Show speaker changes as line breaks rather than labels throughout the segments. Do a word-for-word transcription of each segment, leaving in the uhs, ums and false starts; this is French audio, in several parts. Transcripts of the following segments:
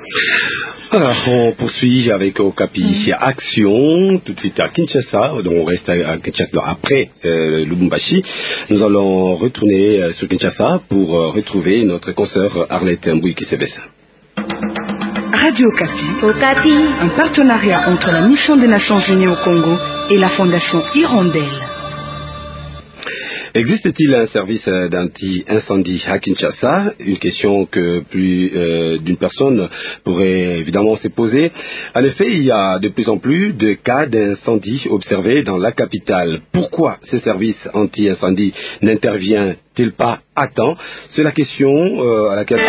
Alors, on poursuit avec Okapi mmh. Action, tout de suite à Kinshasa, donc on reste à Kinshasa après euh, Lubumbashi. Nous allons retourner euh, sur Kinshasa pour euh, retrouver notre consoeur Arlette Mbouiki-Sebessa.
Radio Okapi.
Okapi.
Un partenariat entre la Mission des Nations Unies au Congo et la Fondation Hirondelle.
Existe-t-il un service d'anti-incendie à Kinshasa? Une question que plus euh, d'une personne pourrait évidemment se poser. En effet, il y a de plus en plus de cas d'incendie observés dans la capitale. Pourquoi ce service anti-incendie n'intervient-il pas à temps? C'est la question euh, à laquelle...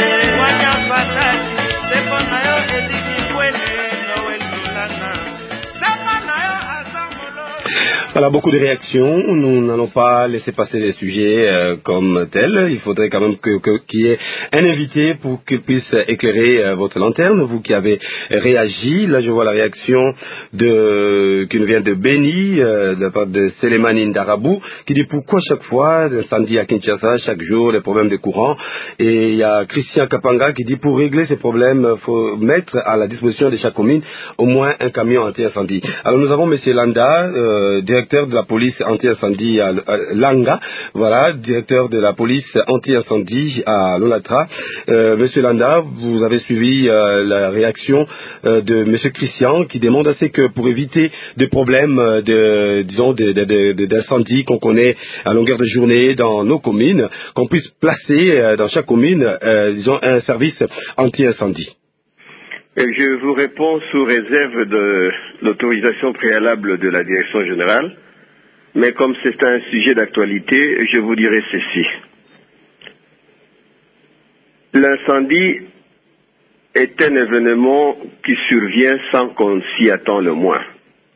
Voilà, beaucoup de réactions. Nous n'allons pas laisser passer les sujets euh, comme tels. Il faudrait quand même que, que, qu'il y ait un invité pour qu'il puisse éclairer euh, votre lanterne. Vous qui avez réagi, là je vois la réaction de, qui nous vient de Béni, euh, de la part de Selemani Ndarabou, qui dit pourquoi chaque fois l'incendie à Kinshasa, chaque jour, les problèmes de courant. Et il y a Christian Kapanga qui dit pour régler ces problèmes, il faut mettre à la disposition de chaque commune au moins un camion anti-incendie. Alors nous avons M. Landa, euh, directeur de la police anti-incendie à Langa, voilà, directeur de la police anti-incendie à Lonatra. Euh, Monsieur Landa, vous avez suivi euh, la réaction euh, de Monsieur Christian qui demande assez que pour éviter des problèmes de, disons, de, de, de, de, d'incendie qu'on connaît à longueur de journée dans nos communes, qu'on puisse placer euh, dans chaque commune, euh, disons, un service anti-incendie.
Je vous réponds sous réserve de l'autorisation préalable de la direction générale, mais comme c'est un sujet d'actualité, je vous dirai ceci. L'incendie est un événement qui survient sans qu'on s'y attend le moins.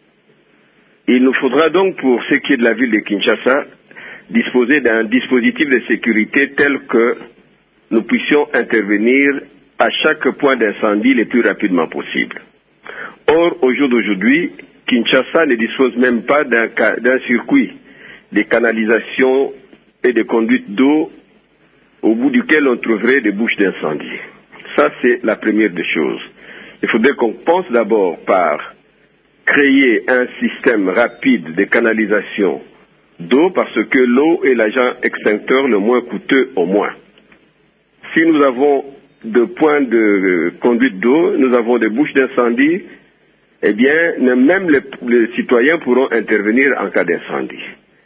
Il nous faudra donc, pour ce qui est de la ville de Kinshasa, disposer d'un dispositif de sécurité tel que nous puissions intervenir à chaque point d'incendie le plus rapidement possible. Or, au jour d'aujourd'hui, Kinshasa ne dispose même pas d'un, d'un circuit de canalisation et de conduite d'eau au bout duquel on trouverait des bouches d'incendie. Ça, c'est la première des choses. Il faudrait qu'on pense d'abord par créer un système rapide de canalisation d'eau parce que l'eau est l'agent extincteur le moins coûteux au moins. Si nous avons de points de conduite d'eau, nous avons des bouches d'incendie, eh bien, même les, les citoyens pourront intervenir en cas d'incendie.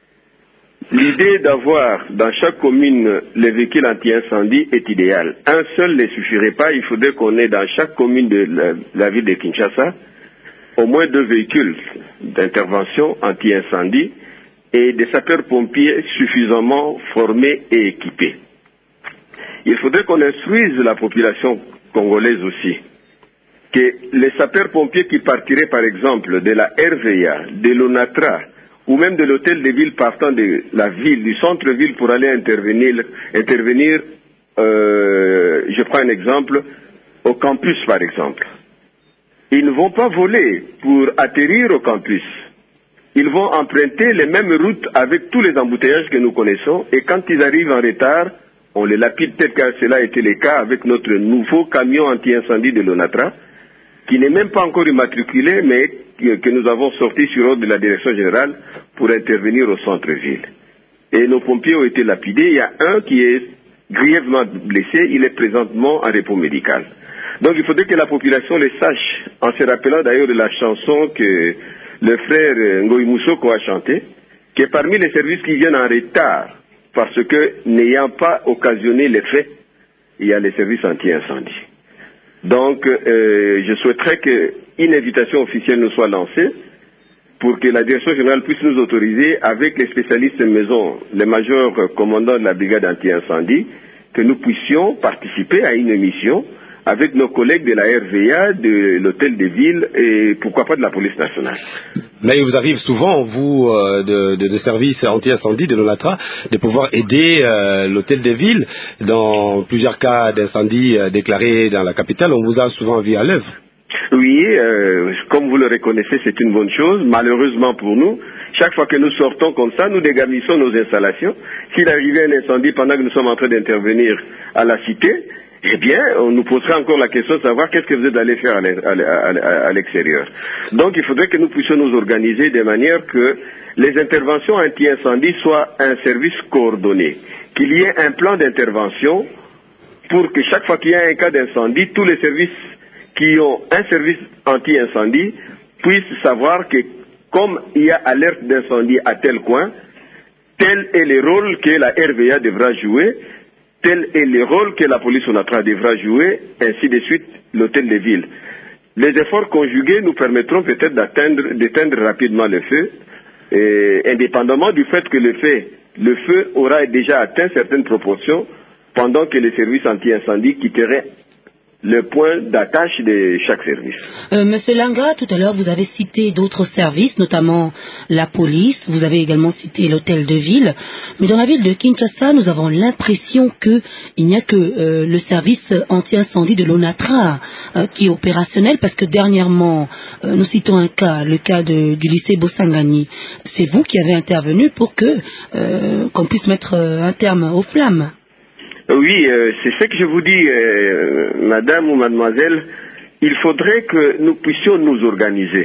L'idée d'avoir dans chaque commune les véhicules anti-incendie est idéale. Un seul ne suffirait pas, il faudrait qu'on ait dans chaque commune de la, la ville de Kinshasa au moins deux véhicules d'intervention anti-incendie et des sapeurs-pompiers suffisamment formés et équipés. Il faudrait qu'on instruise la population congolaise aussi que les sapeurs-pompiers qui partiraient par exemple de la R V A, de l'ONATRA ou même de l'hôtel de ville partant de la ville, du centre-ville pour aller intervenir, intervenir euh, je prends un exemple, au campus par exemple. Ils ne vont pas voler pour atterrir au campus. Ils vont emprunter les mêmes routes avec tous les embouteillages que nous connaissons et quand ils arrivent en retard, on les lapide tel que cela a été le cas avec notre nouveau camion anti-incendie de l'ONATRA, qui n'est même pas encore immatriculé, mais que nous avons sorti sur ordre de la direction générale pour intervenir au centre-ville. Et nos pompiers ont été lapidés. Il y a un qui est grièvement blessé, il est présentement en repos médical. Donc il faudrait que la population le sache, en se rappelant d'ailleurs de la chanson que le frère Ngoï Moussoko a chantée, que parmi les services qui viennent en retard, parce que n'ayant pas occasionné les faits, il y a les services anti-incendie. Donc, euh, je souhaiterais qu'une invitation officielle nous soit lancée pour que la direction générale puisse nous autoriser, avec les spécialistes maison, les majors commandants de la brigade anti-incendie, que nous puissions participer à une mission avec nos collègues de la R V A, de l'hôtel de ville et pourquoi pas de la police nationale.
Mais il vous arrive souvent, vous, euh, de, de, de services anti-incendie de l'ONATRA, de pouvoir aider euh, l'hôtel de ville dans plusieurs cas d'incendie euh, déclarés dans la capitale. On vous a souvent vu à l'œuvre.
Oui, euh, comme vous le reconnaissez, c'est une bonne chose. Malheureusement pour nous, chaque fois que nous sortons comme ça, nous dégarnissons nos installations. S'il arrivait un incendie pendant que nous sommes en train d'intervenir à la cité, eh bien, on nous posera encore la question de savoir qu'est-ce que vous êtes allé faire à l'extérieur. Donc, il faudrait que nous puissions nous organiser de manière que les interventions anti-incendie soient un service coordonné, qu'il y ait un plan d'intervention pour que chaque fois qu'il y a un cas d'incendie, tous les services qui ont un service anti-incendie puissent savoir que comme il y a alerte d'incendie à tel coin, tel est le rôle que la R V A devra jouer, tel est le rôle que la police ONATRA devra jouer, ainsi de suite l'hôtel de ville. Les efforts conjugués nous permettront peut-être d'atteindre, d'éteindre rapidement le feu, et indépendamment du fait que le feu, le feu aura déjà atteint certaines proportions pendant que les services anti-incendie quitteraient le point d'attache de chaque service.
Euh, Monsieur Langa, tout à l'heure, vous avez cité d'autres services, notamment la police, vous avez également cité l'hôtel de ville, mais dans la ville de Kinshasa, nous avons l'impression qu'il n'y a que euh, le service anti-incendie de l'ONATRA euh, qui est opérationnel, parce que dernièrement, euh, nous citons un cas, le cas de, du lycée Bossangani. C'est vous qui avez intervenu pour que euh, qu'on puisse mettre euh, un terme aux flammes.
Oui, euh, c'est ce que je vous dis, euh, madame ou mademoiselle, il faudrait que nous puissions nous organiser.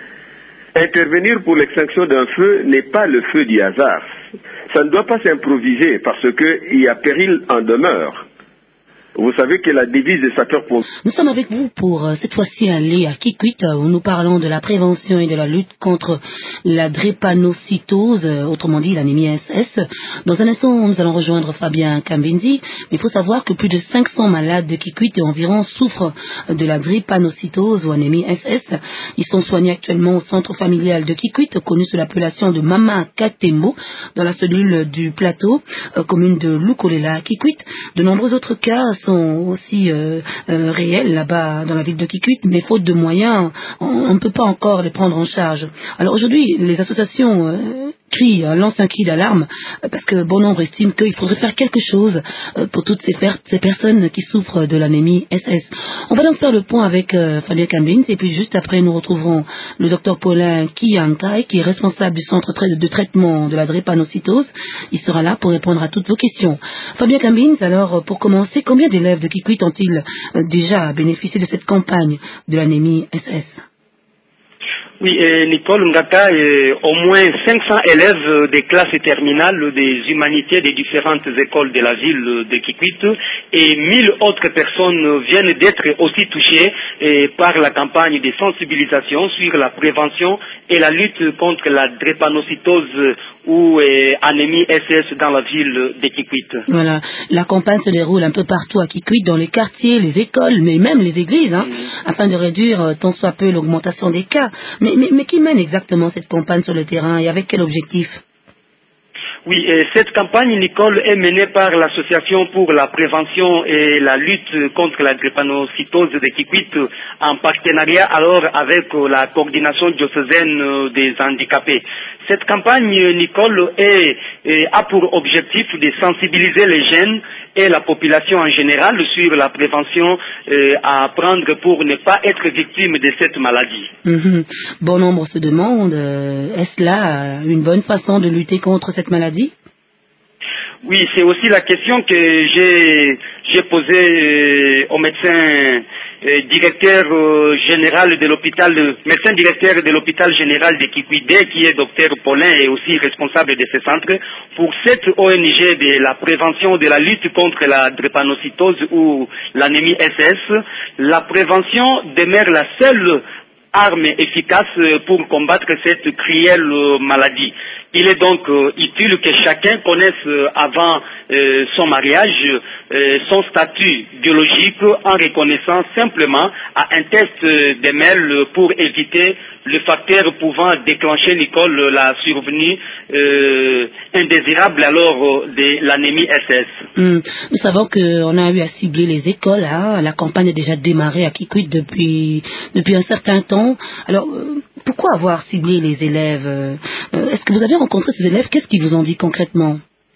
Intervenir pour l'extinction d'un feu n'est pas le feu du hasard. Ça ne doit pas s'improviser parce qu'il y a péril en demeure. Vous savez que la devise des sapeurs-pompiers...
Nous sommes avec vous pour euh, cette fois-ci aller à Kikwit où nous parlons de la prévention et de la lutte contre la drépanocytose, euh, autrement dit l'anémie S S. Dans un instant, nous allons rejoindre Fabien Kambinzi. Mais il faut savoir que plus de cinq cents malades de Kikwit et environ souffrent de la drépanocytose ou anémie S S. Ils sont soignés actuellement au centre familial de Kikwit, connu sous l'appellation de Mama Katembo, dans la cellule du plateau, euh, commune de Lukolela à Kikwit. De nombreux autres cas sont aussi euh, euh, réels là-bas dans la ville de Kikwit, mais faute de moyens, on ne peut pas encore les prendre en charge. Alors aujourd'hui, les associations euh, crient, euh, lancent un cri d'alarme, euh, parce que bon nombre estiment qu'il faudrait faire quelque chose euh, pour toutes ces, per ces personnes qui souffrent de l'anémie S S. On va donc faire le point avec euh, Fabien Kambins, et puis juste après nous retrouverons le docteur Paulin Kiyankai, qui est responsable du centre de traitement de la drépanocytose. Il sera là pour répondre à toutes vos questions. Fabien Kambins, alors pour commencer, combien d'élèves de Kikwit ont-ils euh, déjà bénéficié de cette campagne de l'anémie S S?
Oui, et Nicole Ngaka, et au moins cinq cents élèves des classes terminales des humanités des différentes écoles de la ville de Kikwit et mille autres personnes viennent d'être aussi touchées et, par la campagne de sensibilisation sur la prévention et la lutte contre la drépanocytose ou eh, anémie S S dans la ville de Kikwit.
Voilà, la campagne se déroule un peu partout à Kikwit, dans les quartiers, les écoles, mais même les églises, hein, mmh. afin de réduire euh, tant soit peu l'augmentation des cas. Mais, mais, mais qui mène exactement cette campagne sur le terrain et avec quel objectif?
Oui, et cette campagne, Nicole, est menée par l'Association pour la prévention et la lutte contre la drépanocytose de Kikwit en partenariat alors avec la coordination diocésaine des handicapés. Cette campagne, Nicole, est, est, a pour objectif de sensibiliser les jeunes et la population en général sur la prévention euh, à prendre pour ne pas être victime de cette maladie.
Mmh. Bon nombre se demandent, euh, est-ce là une bonne façon de lutter contre cette maladie?
Oui, c'est aussi la question que j'ai j'ai posée euh, au médecin euh, directeur euh, général de l'hôpital, médecin directeur de l'hôpital général de Kikwit, qui est docteur Paulin et aussi responsable de ce centre, pour cette O N G de la prévention de la lutte contre la drépanocytose ou l'anémie S S. La prévention demeure la seule arme efficace pour combattre cette cruelle maladie. Il est donc euh, utile que chacun connaisse euh, avant euh, son mariage euh, son statut biologique en reconnaissant simplement à un test euh, de mail pour éviter le facteur pouvant déclencher, Nicole, la survenue euh, indésirable alors de l'anémie S S.
Mmh. Nous savons qu'on a eu à cibler les écoles. Hein. La campagne a déjà démarré à Kikwit depuis, depuis un certain temps. Alors, euh, pourquoi avoir ciblé les élèves? euh, Est-ce que vous avez rencontré ces élèves? Qu'est-ce qu'ils vous ont dit concrètement?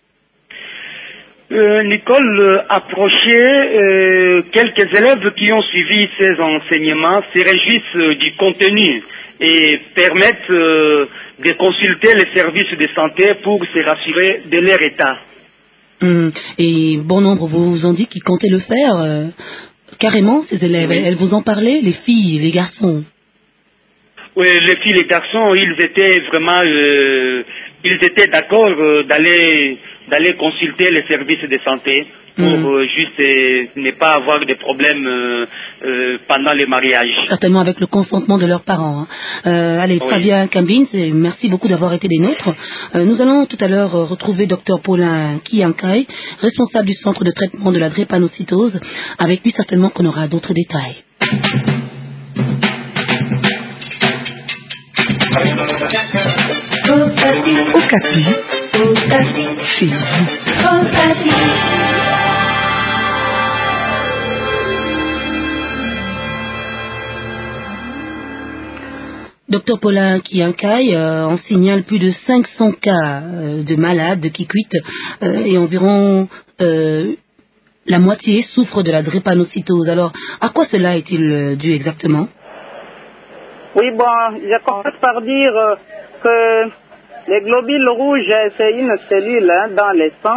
Euh, Nicole, euh, approché, euh, quelques élèves qui ont suivi ces enseignements se réjouissent euh, du contenu et permettent euh, de consulter les services de santé pour se rassurer de leur état.
Mmh. Et bon nombre vous ont dit qu'ils comptaient le faire euh, carrément, ces élèves. Oui. Elles vous en parlaient, les filles, les garçons?
Oui, les filles, les garçons, ils étaient vraiment, euh, ils étaient d'accord euh, d'aller, d'aller consulter les services de santé pour mmh. euh, juste euh, ne pas avoir de problèmes euh, euh, pendant les mariages.
Certainement avec le consentement de leurs parents. Hein. Euh, allez, oui. Fabien Kambins, merci beaucoup d'avoir été des nôtres. Euh, nous allons tout à l'heure retrouver docteur Paulin Kiankai, responsable du centre de traitement de la drépanocytose. Avec lui, certainement qu'on aura d'autres détails.
Okapi, Okapi, chez vous. Okapi.
Docteur Paulin Kiankai, euh, on signale plus de cinq cents cas euh, de malades de Kikwit euh, et environ euh, la moitié souffrent de la drépanocytose. Alors, à quoi cela est-il dû exactement?
Oui, bon, je commence par dire euh, que les globules rouges, c'est une cellule hein, dans le sang.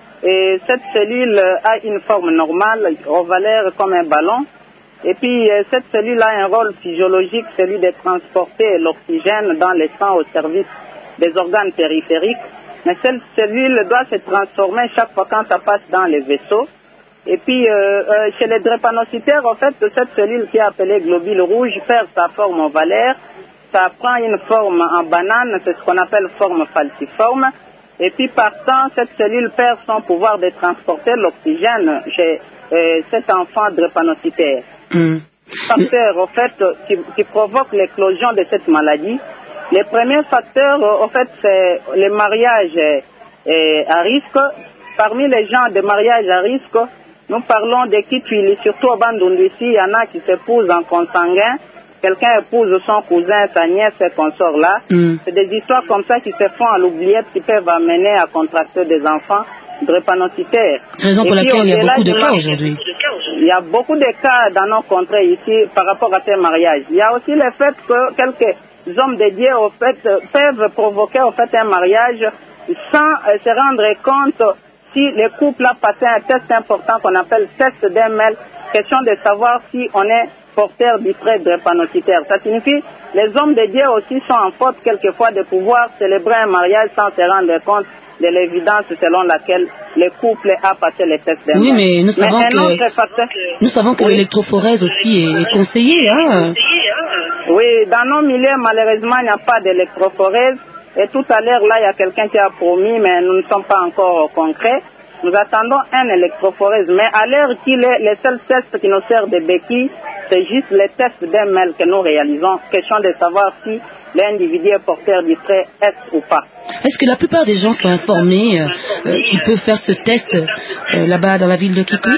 Et cette cellule a une forme normale, ovalaire comme un ballon. Et puis, euh, cette cellule a un rôle physiologique, celui de transporter l'oxygène dans le sang au service des organes périphériques. Mais cette cellule doit se transformer chaque fois quand ça passe dans les vaisseaux. Et puis, euh, euh, chez les drépanocytaires, en fait, cette cellule qui est appelée globule rouge perd sa forme ovalaire. Ça prend une forme en banane, c'est ce qu'on appelle forme falciforme. Et puis, partant, cette cellule perd son pouvoir de transporter l'oxygène chez euh, cet enfant drépanocytaire. Mmh. Facteurs, en fait, qui, qui provoquent l'éclosion de cette maladie. Les premiers facteurs, en fait, c'est les mariages euh, à risque. Parmi les gens de mariage à risque, nous parlons de Kitwili, surtout au Bandundu ici, il y en a qui s'épousent en consanguin. Quelqu'un épouse son cousin, sa nièce, ses consorts-là. Mm. C'est des histoires comme ça qui se font à l'oubliette, qui peuvent amener à contracter des enfants drépanocytaires.
Raison pour laquelle il y a beaucoup de cas aujourd'hui.
Il y a beaucoup de cas dans nos contrées ici par rapport à ces mariages. Il y a aussi le fait que quelques hommes dédiés au fait peuvent provoquer au fait un mariage sans euh, se rendre compte si le couple a passé un test important qu'on appelle test d'M L, question de savoir si on est porteur du trait drépanocytaire. Ça signifie que les hommes dédiés aussi sont en faute quelquefois de pouvoir célébrer un mariage sans se rendre compte de l'évidence selon laquelle le couple a passé les tests d'M L.
Oui, mais nous savons mais que, facteur... nous savons que oui. l'électrophorèse aussi est, est conseillée. Hein?
Oui, dans nos milieux, malheureusement, il n'y a pas d'électrophorèse. Et tout à l'heure, là, il y a quelqu'un qui a promis, mais nous ne sommes pas encore concrets. Nous attendons un électrophorèse. Mais à l'heure qu'il est, les seuls tests qui nous servent de béquilles, c'est juste les tests d'M L que nous réalisons. Question de savoir si l'individu est porteur du trait S ou pas.
Est-ce que la plupart des gens sont informés euh, qu'ils peuvent faire ce test euh, là-bas dans la ville de Kikwit?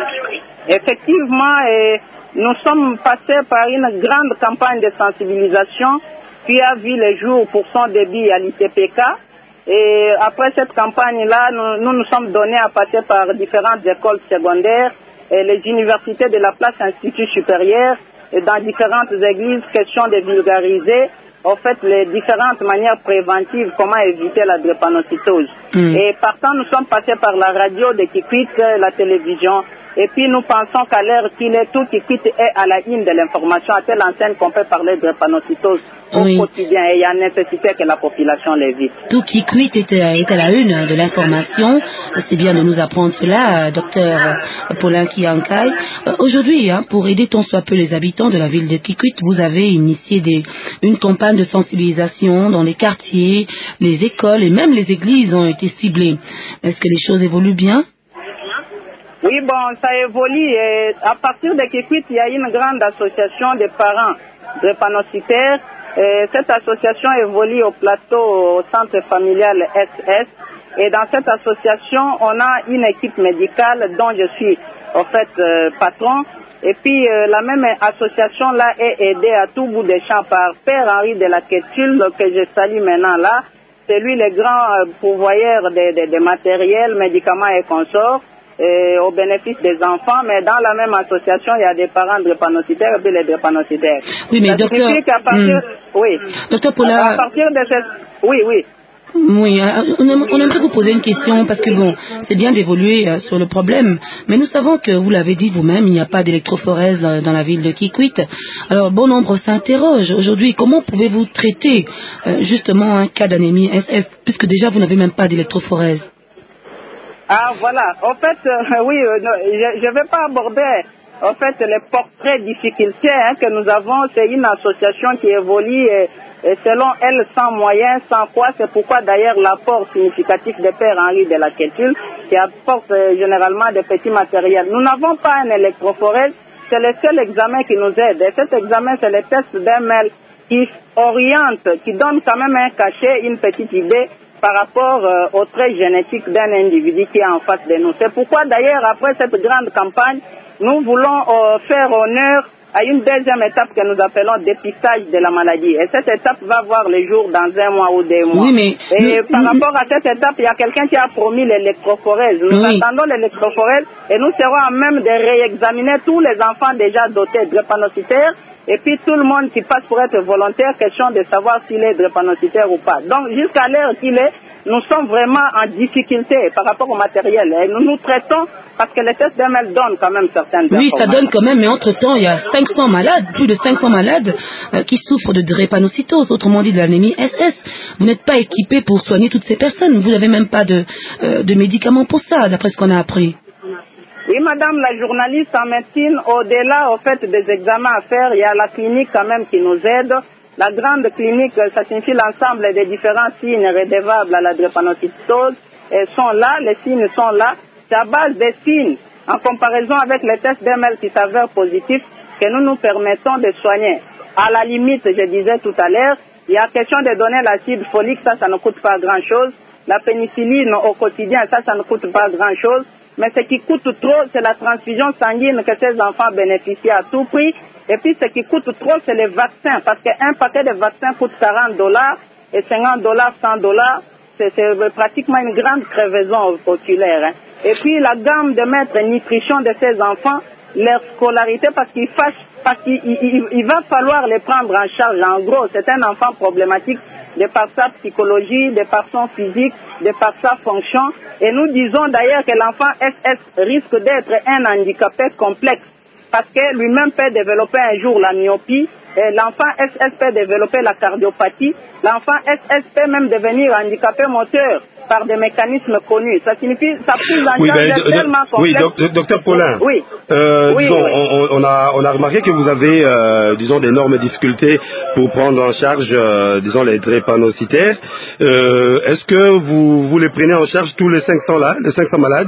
Effectivement, et nous sommes passés par une grande campagne de sensibilisation qui a vu le jour pour son début à l'I T P K. Et après cette campagne-là, nous, nous nous sommes donnés à passer par différentes écoles secondaires et les universités de la place Institut supérieur et dans différentes églises, question de vulgariser en fait les différentes manières préventives, comment éviter la drépanocytose. Mmh. Et partant, nous sommes passés par la radio de Kikwit, la télévision. Et puis nous pensons qu'à l'heure qu'il est, tout Kikwit est à la une de l'information, à telle enseigne qu'on peut parler de drépanocytose oui. au quotidien. Et il y a nécessité que la population l'évite.
Tout Kikwit est, est à la une de l'information. C'est bien de nous apprendre cela, docteur Paulin Kiankai. Euh, Aujourd'hui, hein, pour aider tant soit peu les habitants de la ville de Kikwit, vous avez initié des, une campagne de sensibilisation dans les quartiers, les écoles et même les églises ont été ciblées. Est-ce que les choses évoluent bien?
Oui, bon, ça évolue. Et à partir de Kikwit, il y a une grande association de parents drépanocytaires. Et cette association évolue au plateau au centre familial S S. Et dans cette association, on a une équipe médicale dont je suis en fait euh, patron. Et puis euh, la même association-là est aidée à tout bout des champs par Père Henri de la Quétule, que je salue maintenant là. C'est lui le grand euh, pourvoyeur des de, de matériels, médicaments et consorts. Et au bénéfice des enfants, mais dans la même association, il y a des parents drépanocytaires et puis les drépanocytaires.
Oui, mais ça docteur...
qu'à partir...
Mmh.
Oui.
Docteur Paulin...
À partir de cette... Oui, oui.
Oui, on aimerait vous poser une question parce que bon, c'est bien d'évoluer euh, sur le problème, mais nous savons que vous l'avez dit vous-même, il n'y a pas d'électrophorèse euh, dans la ville de Kikwit. Alors bon nombre s'interrogent aujourd'hui, comment pouvez-vous traiter euh, justement un cas d'anémie S S puisque déjà vous n'avez même pas d'électrophorèse?
Ah voilà, en fait, euh, oui, euh, non, je ne vais pas aborder en fait les portraits difficultés hein, que nous avons. C'est une association qui évolue et, et selon elle sans moyens, sans quoi. C'est pourquoi d'ailleurs l'apport significatif de Père Henri de la Quétule qui apporte euh, généralement des petits matériels. Nous n'avons pas un électrophorèse, c'est le seul examen qui nous aide. Et cet examen, c'est le test d'M L qui oriente, qui donne quand même un cachet, une petite idée par rapport euh, au trait génétique d'un individu qui est en face de nous. C'est pourquoi d'ailleurs après cette grande campagne, nous voulons euh, faire honneur à une deuxième étape que nous appelons dépistage de la maladie. Et cette étape va voir le jour dans un mois ou deux mois.
Oui, mais
et
nous,
par
nous,
rapport à cette étape, il y a quelqu'un qui a promis l'électrophorèse. Nous
oui.
attendons l'électrophorèse et nous serons à même de réexaminer tous les enfants déjà dotés de drépanocytaires. Et puis tout le monde qui passe pour être volontaire, question de savoir s'il est drépanocytaire ou pas. Donc jusqu'à l'heure qu'il est, nous sommes vraiment en difficulté par rapport au matériel. Et nous nous traitons parce que les tests d'M L donnent quand même certaines
Oui,
informations.
ça donne quand même, mais entre-temps, il y a cinq cents malades, plus de cinq cents malades euh, qui souffrent de drépanocytose, autrement dit de l'anémie S S. Vous n'êtes pas équipé pour soigner toutes ces personnes. Vous n'avez même pas de, euh, de médicaments pour ça, d'après ce qu'on a appris.
Oui, madame la journaliste en médecine, au-delà au fait des examens à faire, il y a la clinique quand même qui nous aide. La grande clinique, ça signifie l'ensemble des différents signes redevables à la drépanocytose. Elles sont là, les signes sont là. C'est à base des signes, en comparaison avec les tests d'M L qui s'avèrent positifs, que nous nous permettons de soigner. À la limite, je disais tout à l'heure, il y a question de donner l'acide folique, ça, ça ne coûte pas grand-chose. La pénicilline au quotidien, ça, ça ne coûte pas grand-chose. Mais ce qui coûte trop, c'est la transfusion sanguine que ces enfants bénéficient à tout prix. Et puis ce qui coûte trop, c'est les vaccins. Parce qu'un paquet de vaccins coûte quarante dollars et cinquante dollars, cent dollars. C'est pratiquement une grande crevaison oculaire. Hein. Et puis la gamme de mettre nutrition de ces enfants, leur scolarité, parce qu'il fâche, parce qu'il il, il, il va falloir les prendre en charge. En gros, c'est un enfant problématique de par sa psychologie, de par son physique, de par sa fonction. Et nous disons d'ailleurs que l'enfant S S risque d'être un handicapé complexe parce que lui-même peut développer un jour la myopie. L'enfant S S peut développer la cardiopathie. L'enfant S S peut même devenir handicapé moteur par des mécanismes connus. Ça signifie sa prise en
oui,
charge
ben,
est tellement complexe.
Oui, docteur Paulin.
Oui.
Euh,
oui,
disons,
oui.
On, on, a, on a remarqué que vous avez, euh, disons, d'énormes difficultés pour prendre en charge, euh, disons, les drépanocytaires. Euh, Est-ce que vous, vous les prenez en charge tous les cinq cents là, les cinq cents malades?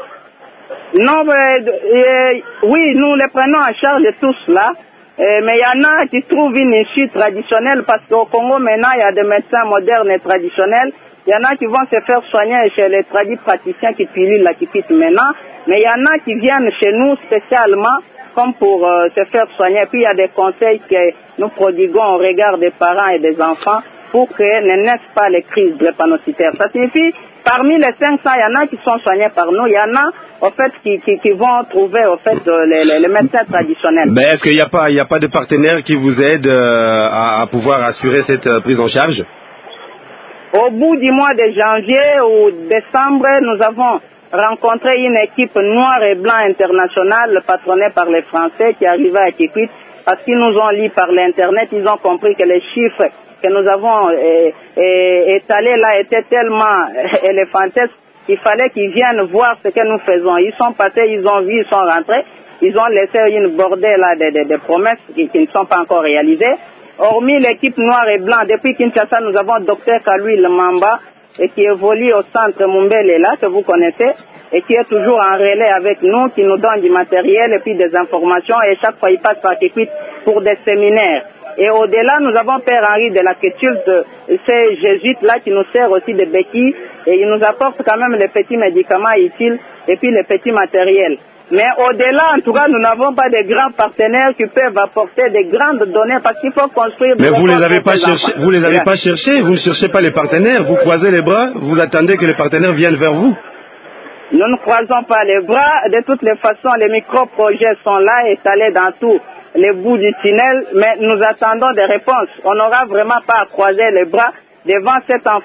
Non, mais, euh, oui, nous les prenons en charge tous là. Euh, mais il y en a qui trouvent une issue traditionnelle parce qu'au Congo maintenant il y a des médecins modernes et traditionnels. Il y en a qui vont se faire soigner chez les tradis praticiens qui pilulent la Kikwit maintenant. Mais il y en a qui viennent chez nous spécialement comme pour euh, se faire soigner. Puis il y a des conseils que nous prodiguons au regard des parents et des enfants pour que ne naissent pas les crises drépanocytaires. Ça signifie, parmi les cinq cents, il y en a qui sont soignés par nous, il y en a, au fait, qui, qui, qui vont trouver, au fait, les, les, les médecins traditionnels.
Mais est-ce qu'il n'y a pas, il n'y a pas de partenaire qui vous aide euh, à, à pouvoir assurer cette euh, prise en charge?
Au bout du mois de janvier ou décembre, nous avons rencontré une équipe noire et blanc internationale patronnée par les Français qui arrivait à Kikwit parce qu'ils nous ont lu par l'internet, ils ont compris que les chiffres que nous avons euh, euh, étalés là étaient tellement euh, éléphantesques qu'il fallait qu'ils viennent voir ce que nous faisons. Ils sont passés, ils ont vu, ils sont rentrés, ils ont laissé une bordée là de, de, de promesses qui, qui ne sont pas encore réalisées. Hormis l'équipe noire et blanc, depuis Kinshasa, nous avons docteur Kalouil Mamba et qui évolue au centre Mumbele là, que vous connaissez, et qui est toujours en relais avec nous, qui nous donne du matériel et puis des informations, et chaque fois il passe par Kikwit pour des séminaires. Et au-delà, nous avons Père Henri de la Quétule, ces jésuites-là qui nous servent aussi de béquilles, et ils nous apportent quand même les petits médicaments utiles et puis les petits matériels. Mais au-delà, en tout cas, nous n'avons pas de grands partenaires qui peuvent apporter de grandes données parce qu'il faut construire...
Mais vous les avez pas cherchés, vous les avez pas cherchés, vous ne cherchez pas les partenaires, vous croisez les bras, vous attendez que les partenaires viennent vers vous.
Nous ne croisons pas les bras. De toutes les façons, les micro-projets sont là, étalés dans tous les bouts du tunnel, mais nous attendons des réponses. On n'aura vraiment pas à croiser les bras devant cet enfant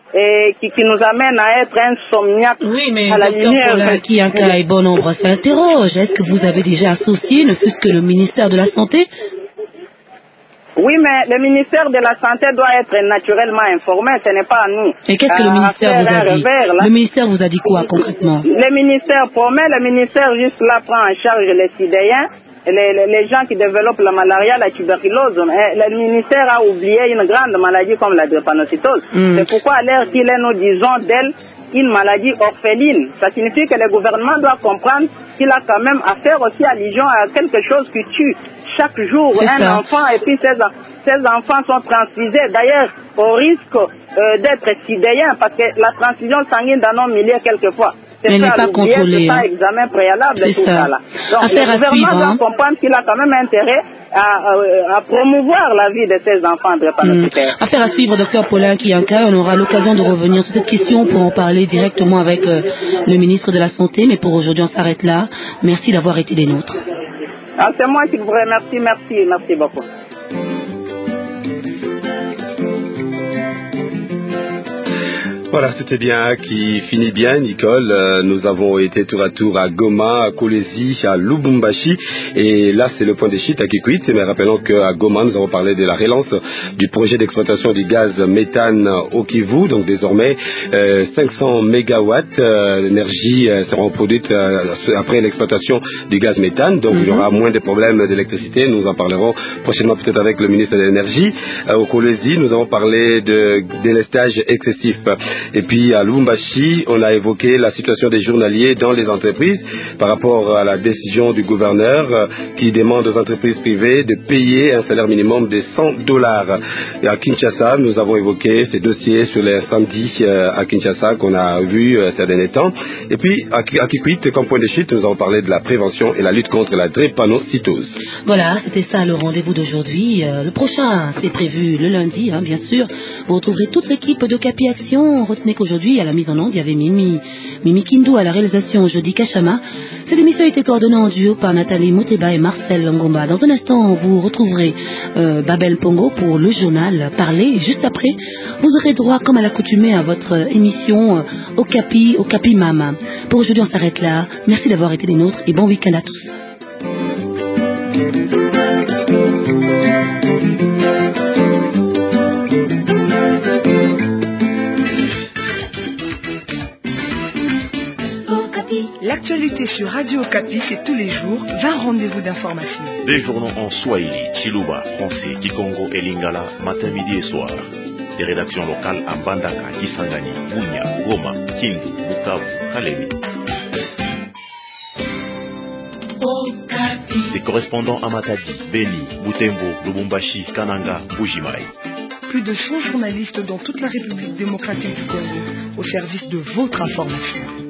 et qui, qui nous amène à être insomniaques
oui, mais
à la lumière.
Qui un cas et bon nombre s'interroge. Est-ce que vous avez déjà associé, ne fût-ce que le ministère de la Santé?
Oui, mais le ministère de la Santé doit être naturellement informé, ce n'est pas à nous.
Et qu'est-ce que le ministère vous a dit?
Revers,
Le ministère vous a dit quoi concrètement?
Le ministère promet, le ministère juste là prend en charge les sidéens, les, les, les gens qui développent la malaria, la tuberculose. Et le ministère a oublié une grande maladie comme la drépanocytose. Mm. C'est pourquoi à l'heure qu'il est, nous disons d'elle une maladie orpheline. Ça signifie que le gouvernement doit comprendre qu'il a quand même affaire aussi allusion à quelque chose qui tue chaque jour un ça. enfant, et puis ces, ces enfants sont transfusés d'ailleurs au risque euh, d'être sidéens, parce que la transfusion sanguine dans nos milieux quelquefois
elle n'est pas contrôlée.
C'est pas examen préalable,
c'est
tout ça. ça là. Donc
affaire
le gouvernement suivre, doit hein. comprendre qu'il a quand même intérêt à, à, à promouvoir la vie de ces enfants drépanocytaires.
Mmh. Affaire à suivre, docteur Paulin Kianka. On aura l'occasion de revenir sur cette question pour en parler directement avec euh, le ministre de la Santé, mais pour aujourd'hui on s'arrête là. Merci d'avoir été des nôtres.
Ah, c'est moi qui vous remercie, merci, merci beaucoup.
Voilà, c'était bien qui finit bien, Nicole. Euh, nous avons été tour à tour à Goma, à Kolwezi, à Lubumbashi, et là c'est le point de chute à Kikwit. Mais rappelons qu'à Goma, nous avons parlé de la relance du projet d'exploitation du gaz méthane au Kivu. Donc désormais, euh, cinq cents mégawatts euh, d'énergie euh, seront produites euh, après l'exploitation du gaz méthane. Donc mm-hmm. il y aura moins de problèmes d'électricité. Nous en parlerons prochainement peut-être avec le ministre de l'Énergie. Euh, au Kolwezi, nous avons parlé de délestage excessif. Et puis à Lubumbashi, on a évoqué la situation des journaliers dans les entreprises par rapport à la décision du gouverneur euh, qui demande aux entreprises privées de payer un salaire minimum de cent dollars. Et à Kinshasa, nous avons évoqué ces dossiers sur les incendies euh, à Kinshasa qu'on a vu euh, ces derniers temps. Et puis à, à Kikwit, comme point de chute, nous avons parlé de la prévention et la lutte contre la drépanocytose.
Voilà, c'était ça le rendez-vous d'aujourd'hui. Euh, le prochain, c'est prévu le lundi, hein, bien sûr. Vous retrouverez toute l'équipe de Capi Action. Retenez qu'aujourd'hui, à la mise en onde, il y avait Mimi, Mimi Kindou à la réalisation, Jody Kachama. Cette émission a été coordonnée en duo par Nathalie Mouteba et Marcel Ngomba. Dans un instant, vous retrouverez euh, Babel Pongo pour le journal Parler. Juste après, vous aurez droit, comme à l'accoutumée, à votre émission euh, au Capi, au Capi Mama. Pour aujourd'hui, on s'arrête là. Merci d'avoir été des nôtres et bon week-end à tous.
L'actualité sur Radio Okapi, c'est tous les jours vingt rendez-vous d'information.
Des journaux en Swahili, Chiluba, français, Kikongo et Lingala, matin, midi et soir. Des rédactions locales à Bandaka, Kisangani, Bunia, Goma, Kindu, Bukavu, Kalemi. Des correspondants à Matadi, Beni, Butembo, Lubumbashi, Kananga, Bujimai.
Plus de cent journalistes dans toute la République démocratique du Congo au service de votre information.